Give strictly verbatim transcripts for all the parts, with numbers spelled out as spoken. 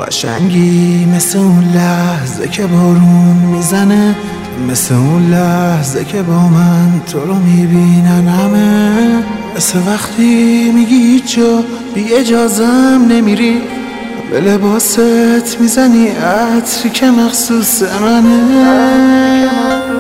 قشنگی مثل اون لحظه که بارون میزنه، مثل اون لحظه که با من تو رو میبینن همه، مثل وقتی میگی هیچ جا بی اجازم نمیری، به لباست میزنی عطری که مخصوص منه.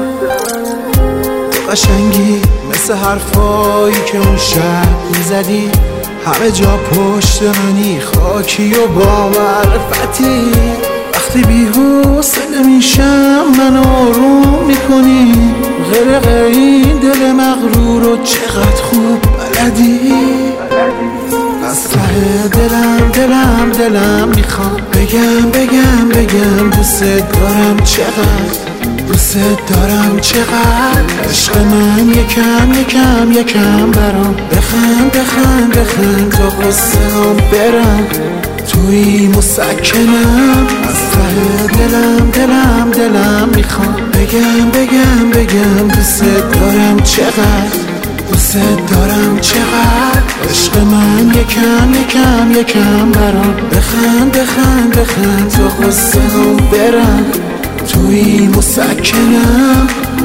قشنگی مثل حرفایی که اون شب میزدی، همه جا پشت منی، خاکی و با معرفتی. وقتی بی‌حوصله میشم منو آروم میکنی، غرق این دل مغرور و چقدر خوب بلدی. از ته دلم دلم دلم میخوام بگم بگم بگم دوست دارم، چقدر دوست دارم، چقدر عشق من. یکم یکم یکم برام بخند بخند بخند تا قصه هم برم، توی مسکنم. از ته دلم دلم دلم میخوام بگم بگم بگم دوست دارم، چقدر دوست دارم، چقدر عشق من. یکم یکم یکم برام بخند بخند بخند تا قصه هم برم، توی مسکنم.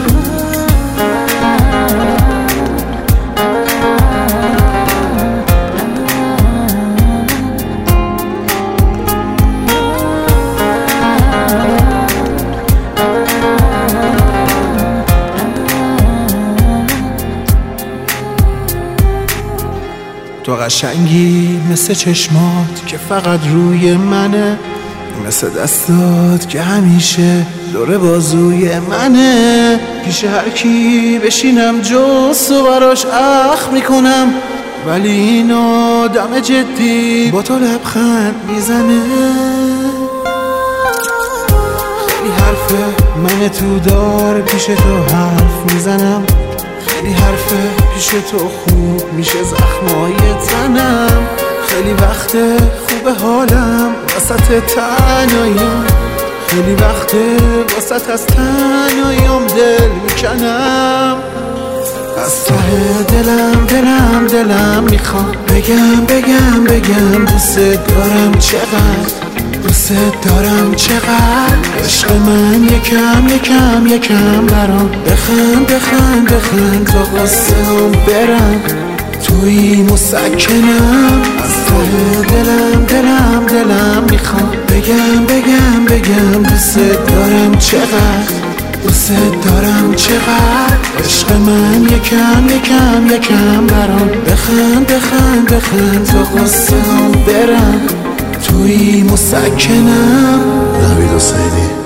تو قشنگی مثل چشمات که فقط روی منه، مثل دستات که همیشه دور بازوی منه. پیش هر کی بشینم جز تو براش اخ میکنم، ولی این آدم جدی با تو لبخند میزنه. خیلی حرفه من تو دار پیش تو حرف میزنم، خیلی حرفه پیش تو خوب میشه زخمای تنم. خیلی وقت خوب حالم وسط تنهاییم، خیلی وقت وسط از تنهاییم دل میکنم. از ته دلم دلم دلم میخوام بگم بگم بگم دوست دارم، چقدر دوست دارم، چقدر عشق من. یکم یکم یکم برام بخند بخند بخند تا قصه هم برم، توی مسکنم. از ته دلم دلم دلم میخوام بگم بگم بگم دوست دارم، چقدر دوست دارم، چقدر عشق من. یکم یکم یکم برام بخند بخند بخند تا قصه هم برم، توی مسکنم. نوید حسینی.